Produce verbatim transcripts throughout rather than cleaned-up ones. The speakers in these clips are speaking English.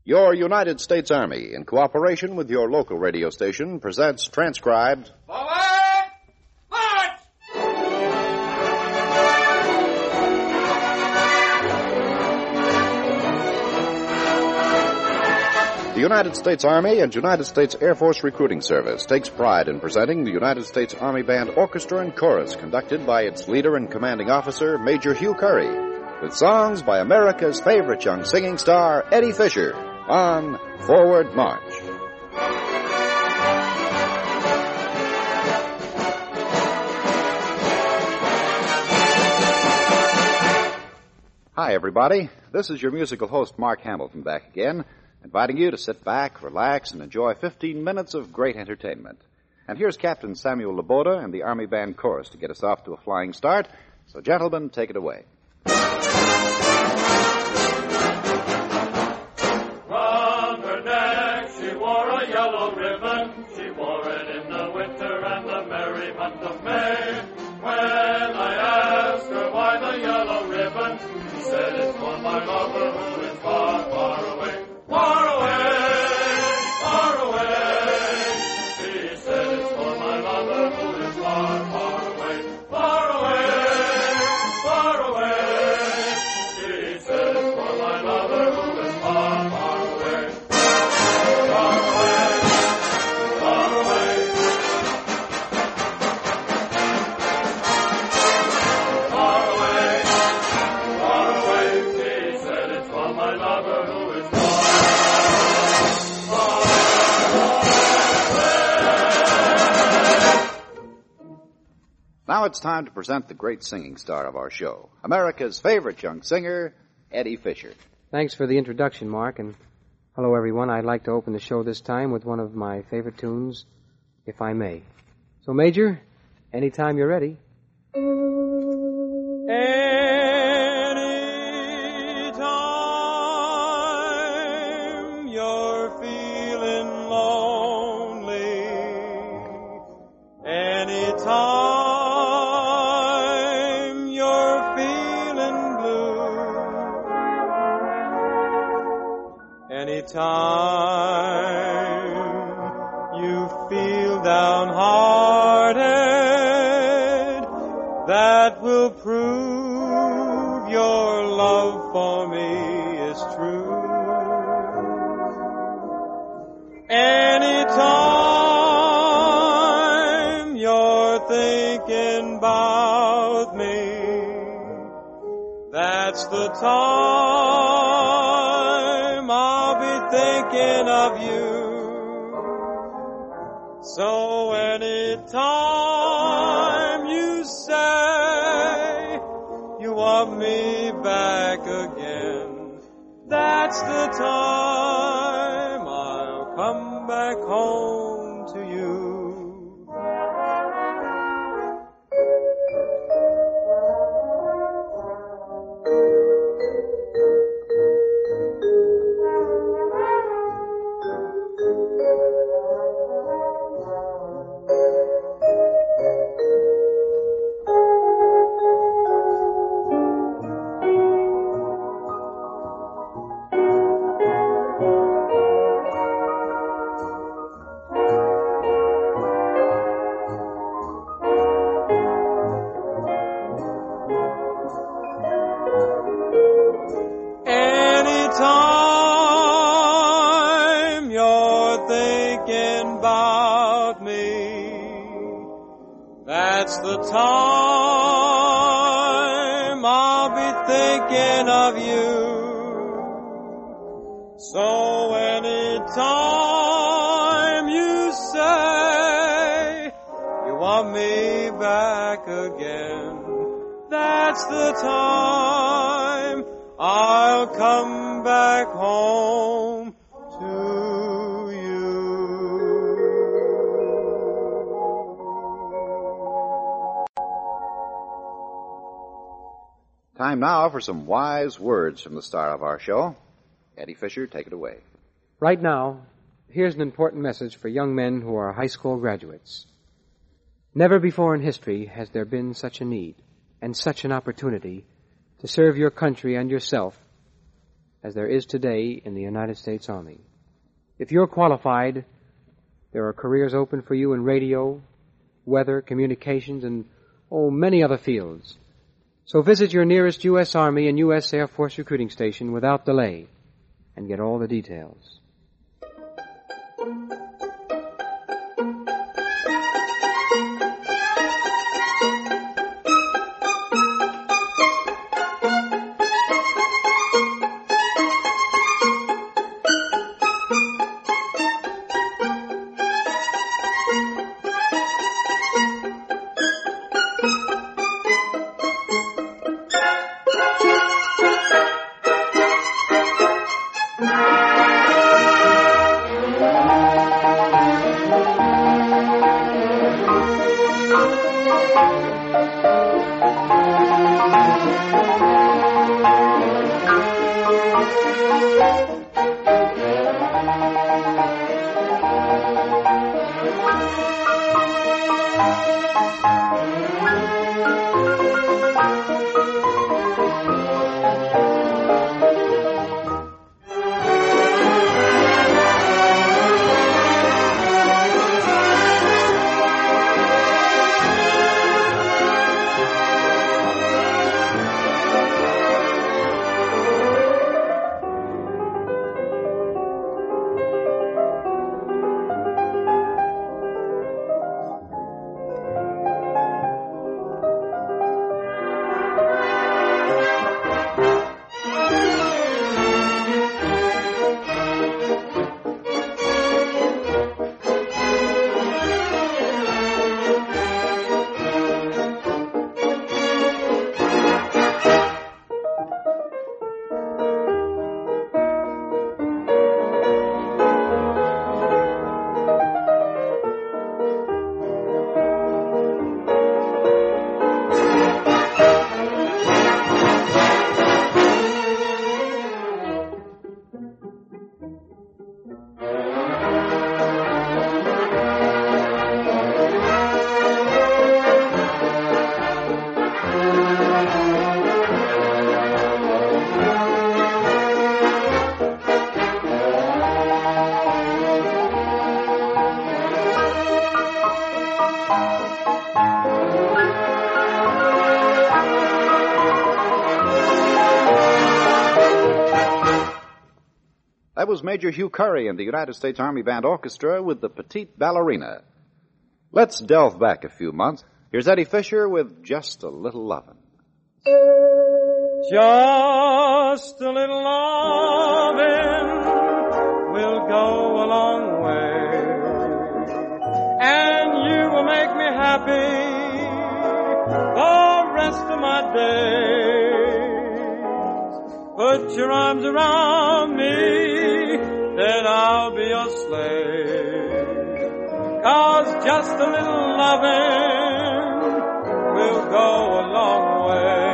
Your United States Army, in cooperation with your local radio station, presents transcribed... Forward! March! The United States Army and United States Air Force Recruiting Service takes pride in presenting the United States Army Band Orchestra and Chorus, conducted by its leader and commanding officer, Major Hugh Curry, with songs by America's favorite young singing star, Eddie Fisher, on Forward March. Hi, everybody. This is your musical host, Mark Hamilton, back again, inviting you to sit back, relax, and enjoy fifteen minutes of great entertainment. And here's Captain Samuel Laboda and the Army Band Chorus to get us off to a flying start. So, gentlemen, take it away. Round her neck she wore a yellow ribbon. She wore it in the winter and the merry month of May. When I asked her why the yellow ribbon, she said it's for my lover who is far, far away. Far away, far away. She said it's for my lover who is far, far away. Far away, far away. She said it's for my lover who is far, far away. Far away, far away. Far away, far away. She said it's for my lover who is far. Now it's time to present the great singing star of our show, America's favorite young singer, Eddie Fisher. Thanks for the introduction, Mark, and hello, everyone. I'd like to open the show this time with one of my favorite tunes, If I May. So, Major, anytime you're ready. Anytime you're feeling lonely, anytime you're feeling blue, anytime you feel downhearted, that will prove your love for me is true. Anytime you're thinking about me, that's the time I'll be thinking of you. So anytime you say you want me back again, that's the time I'll come back home to you. Anytime you're thinking about me, that's the time I'll be thinking of you. So anytime you say you want me back again, that's the time I'll come back home to you. Time now for some wise words from the star of our show. Eddie Fisher, take it away. Right now, here's an important message for young men who are high school graduates. Never before in history has there been such a need and such an opportunity to serve your country and yourself as there is today in the United States Army. If you're qualified, there are careers open for you in radio, weather, communications, and, oh, many other fields. So visit your nearest U S Army and U S Air Force recruiting station without delay and get all the details. That was Major Hugh Curry and the United States Army Band Orchestra with the Petite Ballerina. Let's delve back a few months. Here's Eddie Fisher with Just a Little Lovin'. Just a little lovin' will go a long way, and you will make me happy the rest of my days. Put your arms around me, then I'll be your slave. 'Cause just a little lovin' will go a long way.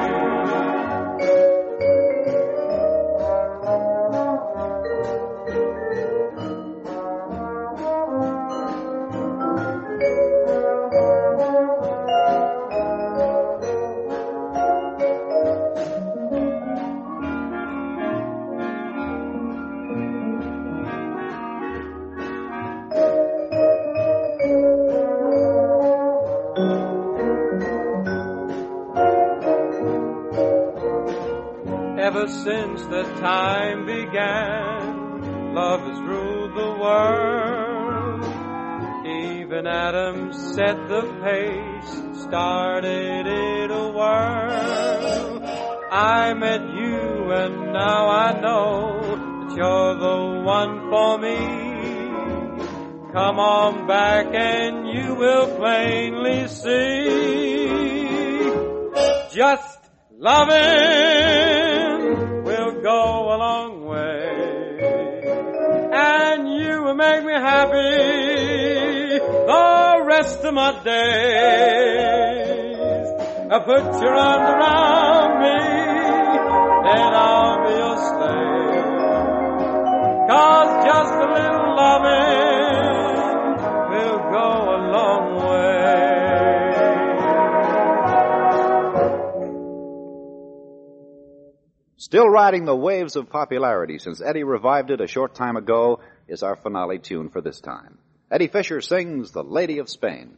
Ever since the time began, love has ruled the world. Even Adam set the pace, started it a whirl. I met you and now I know that you're the one for me. Come on back and you will plainly see. Just loving will go a long way, and you will make me happy the rest of my days. Now put your arms around me, then I'll be your slave. 'Cause just a little loving will go a long way. Still riding the waves of popularity since Eddie revived it a short time ago is our finale tune for this time. Eddie Fisher sings The Lady of Spain.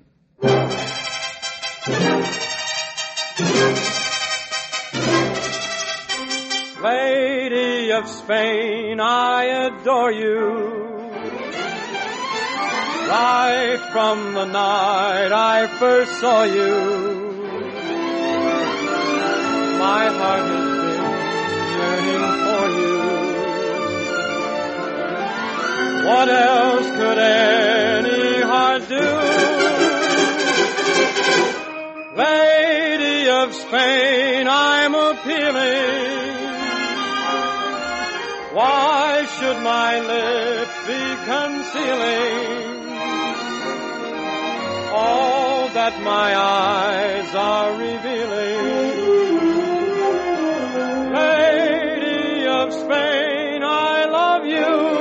Lady of Spain, I adore you. Right from the night I first saw you, my heart has been yearning for you. What else could any heart do? Lady of Spain, I'm appealing. Why should my lips be concealing all that my eyes are revealing? Lady of Spain, I love you.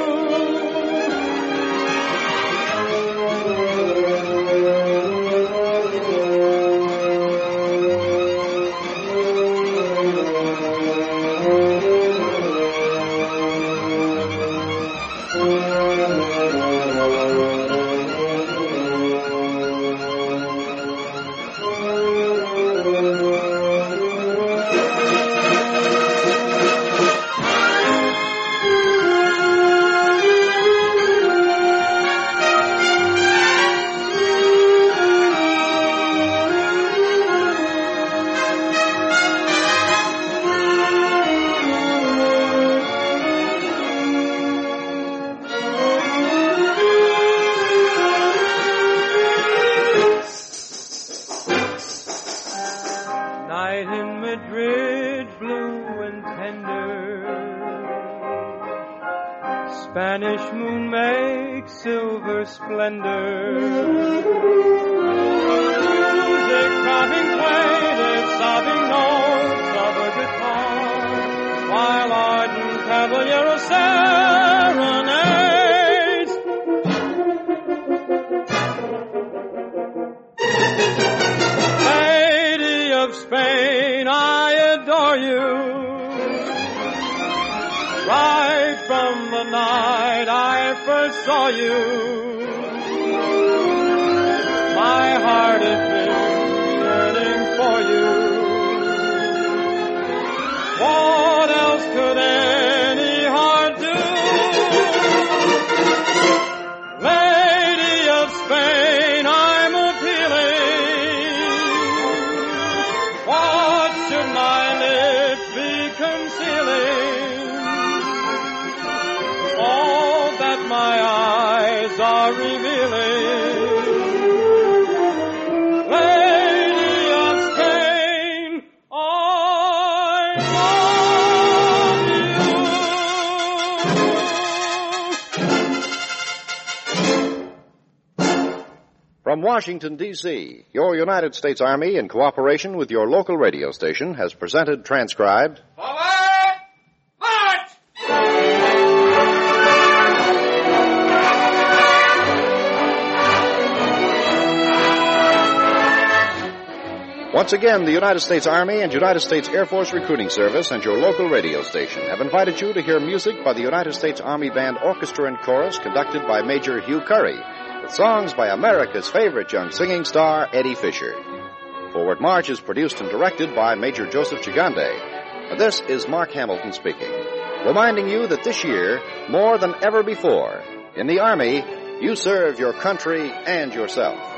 Spanish moon makes silver splendor. Music throbbing plaintive, sobbing notes of a guitar, while ardent caballero serenades. Lady of Spain, I adore you. Right from the night I first saw you, my heart has been yearning for you. What else could any heart do? Lady of Spain, I'm appealing. What should my lips be concealing? All that my eyes are revealing. Lady of Spain, I love you. From Washington, D C, your United States Army, in cooperation with your local radio station, has presented transcribed Forward! March! Once again, the United States Army and United States Air Force Recruiting Service and your local radio station have invited you to hear music by the United States Army Band Orchestra and Chorus, conducted by Major Hugh Curry, with songs by America's favorite young singing star, Eddie Fisher. Forward March is produced and directed by Major Joseph Gigande. And this is Mark Hamilton speaking, reminding you that this year, more than ever before, in the Army, you serve your country and yourself.